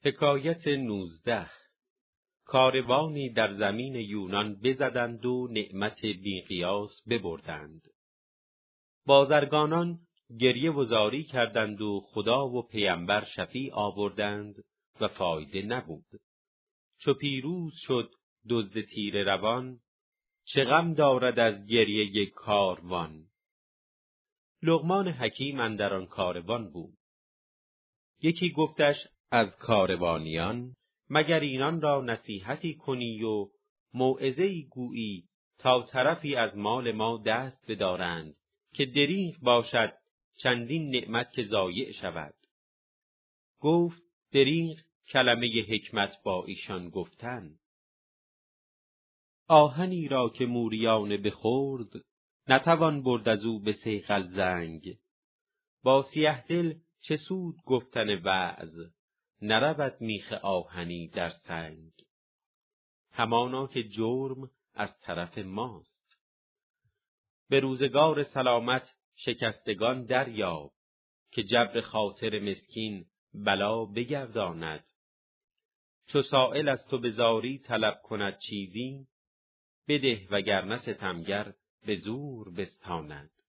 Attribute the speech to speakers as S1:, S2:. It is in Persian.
S1: حکایت 19. کاروانی در زمین یونان بزدند و نعمت بیقیاس ببردند. بازرگانان گریه و زاری کردند و خدا و پیامبر شفیع آوردند و فایده نبود. چو پیروز شد دزد تیره روان، چه غم دارد از گریه کاروان. لقمان حکیم اندر آن کاروان بود. یکی گفتش از کاروانیان، مگر اینان را نصیحتی کنی و موعظه‌ای گویی تا طرفی از مال ما دست بدارند که دریغ باشد چندین نعمت که ضایع شود. گفت دریغ کلمه حکمت با ایشان گفتن. آهنی را که موریانه بخورد، نتوان برد از او به صیقل زنگ. با سیه دل چه سود گفتن وعظ، نرود میخ آهنی در سنگ. همانا که جرم از طرف ماست، به روزگار سلامت شکستگان دریاب، که جبر خاطر مسکین بلا بگرداند. چو سائل از تو به زاری طلب کند چیزی، بده وگرنه ستمگر به زور بستاند.